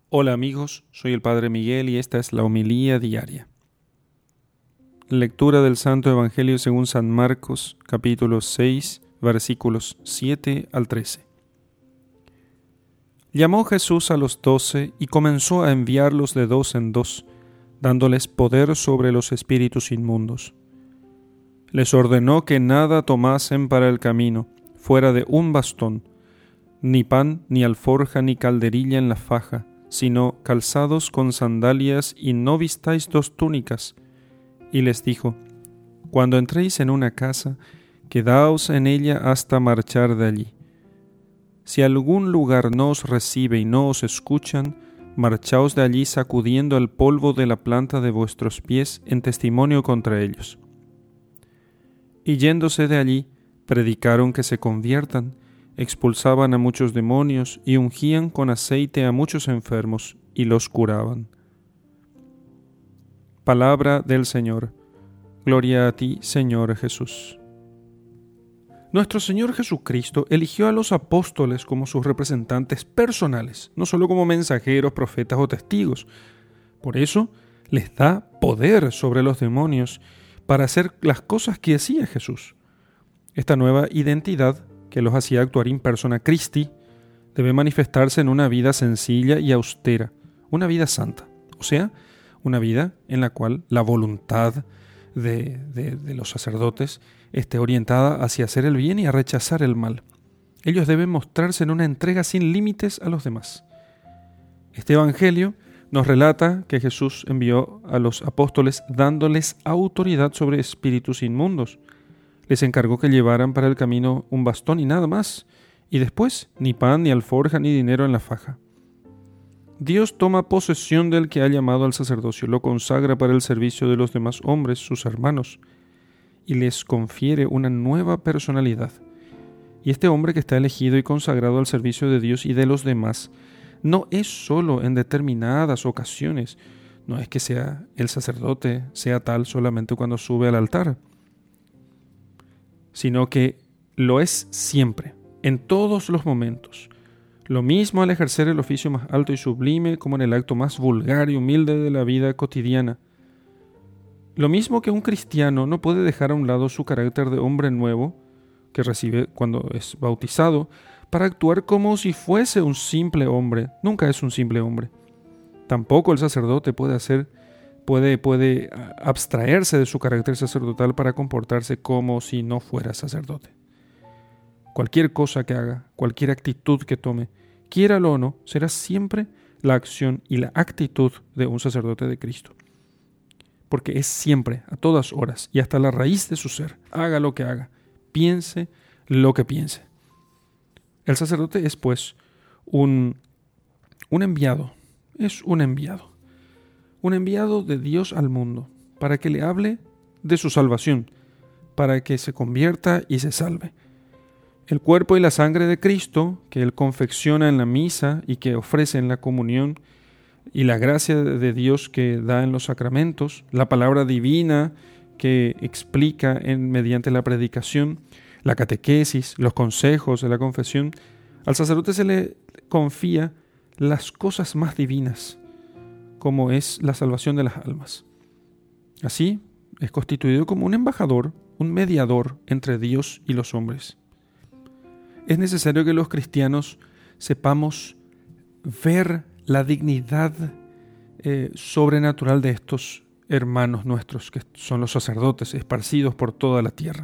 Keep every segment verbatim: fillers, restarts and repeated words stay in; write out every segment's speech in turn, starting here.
Hola amigos, soy el Padre Miguel y esta es la homilía diaria. Lectura del Santo Evangelio según San Marcos, capítulo seis, versículos siete al trece. Llamó Jesús a los doce y comenzó a enviarlos de dos en dos, dándoles poder sobre los espíritus inmundos. Les ordenó que nada tomasen para el camino, fuera de un bastón, ni pan, ni alforja, ni calderilla en la faja, sino calzados con sandalias, y no vistáis dos túnicas. Y les dijo: Cuando entréis en una casa, quedaos en ella hasta marchar de allí. Si algún lugar no os recibe y no os escuchan, marchaos de allí sacudiendo el polvo de la planta de vuestros pies en testimonio contra ellos. Y yéndose de allí, predicaron que se conviertan, expulsaban a muchos demonios y ungían con aceite a muchos enfermos y los curaban. Palabra del Señor. Gloria a ti, Señor Jesús. Nuestro Señor Jesucristo eligió a los apóstoles como sus representantes personales, no solo como mensajeros, profetas o testigos. Por eso les da poder sobre los demonios para hacer las cosas que hacía Jesús. Esta nueva identidad, que los hacía actuar in persona Christi, debe manifestarse en una vida sencilla y austera, una vida santa, o sea, una vida en la cual la voluntad de, de, de los sacerdotes esté orientada hacia hacer el bien y a rechazar el mal. Ellos deben mostrarse en una entrega sin límites a los demás. Este Evangelio nos relata que Jesús envió a los apóstoles dándoles autoridad sobre espíritus inmundos. Les encargó que llevaran para el camino un bastón y nada más, y después ni pan, ni alforja, ni dinero en la faja. Dios toma posesión del que ha llamado al sacerdocio, lo consagra para el servicio de los demás hombres, sus hermanos, y les confiere una nueva personalidad. Y este hombre que está elegido y consagrado al servicio de Dios y de los demás, no es solo en determinadas ocasiones, no es que sea el sacerdote, sea tal solamente cuando sube al altar, sino que lo es siempre, en todos los momentos. Lo mismo al ejercer el oficio más alto y sublime como en el acto más vulgar y humilde de la vida cotidiana. Lo mismo que un cristiano no puede dejar a un lado su carácter de hombre nuevo, que recibe cuando es bautizado, para actuar como si fuese un simple hombre. Nunca es un simple hombre. Tampoco el sacerdote puede hacer Puede, puede abstraerse de su carácter sacerdotal para comportarse como si no fuera sacerdote. Cualquier cosa que haga, cualquier actitud que tome, quiéralo o no, será siempre la acción y la actitud de un sacerdote de Cristo. Porque es siempre, a todas horas y hasta la raíz de su ser, haga lo que haga, piense lo que piense. El sacerdote es, pues, un, un enviado, es un enviado. Un enviado de Dios al mundo, para que le hable de su salvación, para que se convierta y se salve. El cuerpo y la sangre de Cristo, que Él confecciona en la misa y que ofrece en la comunión, y la gracia de Dios que da en los sacramentos, la palabra divina que explica en, mediante la predicación, la catequesis, los consejos de la confesión, al sacerdote se le confía las cosas más divinas, como es la salvación de las almas. Así, es constituido como un embajador, un mediador entre Dios y los hombres. Es necesario que los cristianos sepamos ver la dignidad eh, sobrenatural de estos hermanos nuestros, que son los sacerdotes, esparcidos por toda la tierra.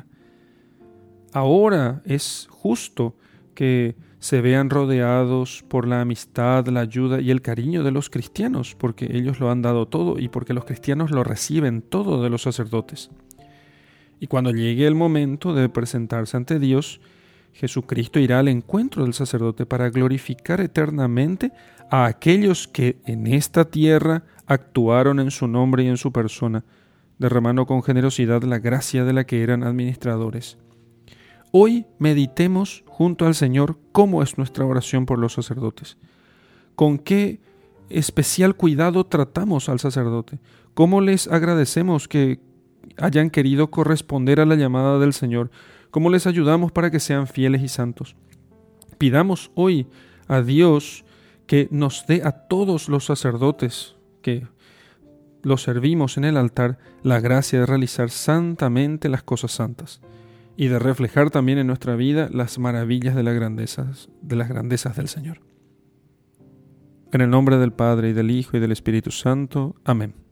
Ahora es justo que se vean rodeados por la amistad, la ayuda y el cariño de los cristianos, porque ellos lo han dado todo y porque los cristianos lo reciben todo de los sacerdotes. Y cuando llegue el momento de presentarse ante Dios, Jesucristo irá al encuentro del sacerdote para glorificar eternamente a aquellos que en esta tierra actuaron en su nombre y en su persona, derramando con generosidad la gracia de la que eran administradores. Hoy meditemos junto al Señor cómo es nuestra oración por los sacerdotes, con qué especial cuidado tratamos al sacerdote, cómo les agradecemos que hayan querido corresponder a la llamada del Señor, cómo les ayudamos para que sean fieles y santos. Pidamos hoy a Dios que nos dé a todos los sacerdotes que los servimos en el altar la gracia de realizar santamente las cosas santas y de reflejar también en nuestra vida las maravillas de las grandezas, de las grandezas del Señor. En el nombre del Padre, y del Hijo, y del Espíritu Santo. Amén.